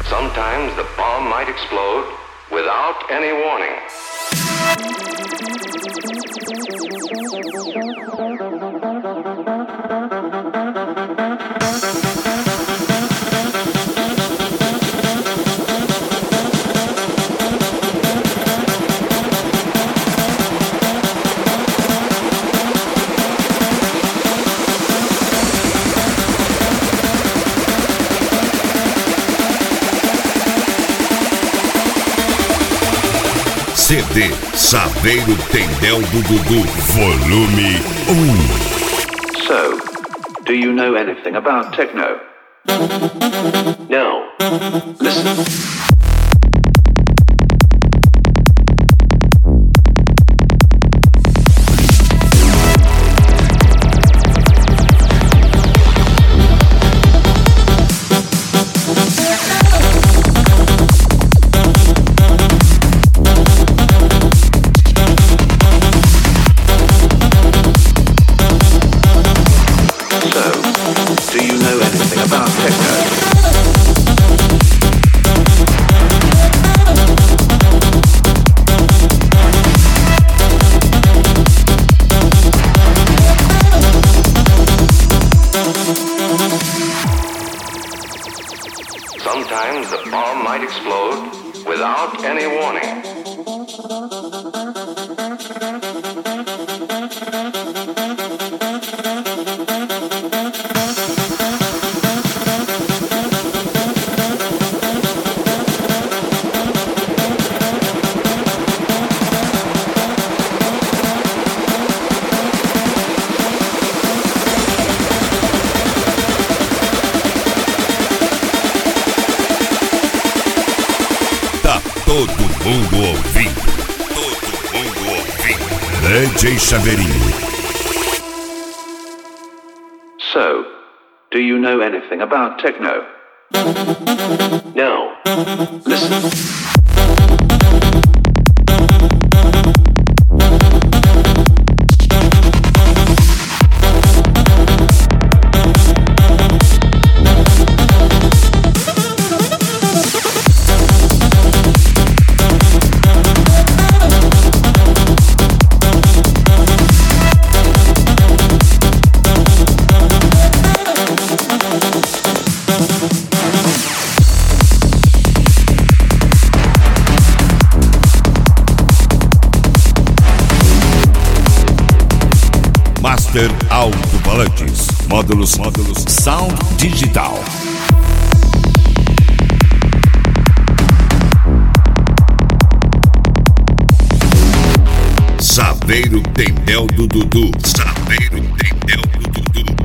Sometimes the bomb might explode without any warning. CD Saveiro Tendel do Dudu, volume 1. So, do you know anything about techno? No. Listen. Sometimes the bomb might explode without any warning. Todo mundo ouvindo. DJ Saveirinho. So, do you know anything about techno? No. Listen. Master Alto-Falantes, módulos Sound Digital. Saveiro Tendel do Dudu. Saveiro Tendel do Dudu.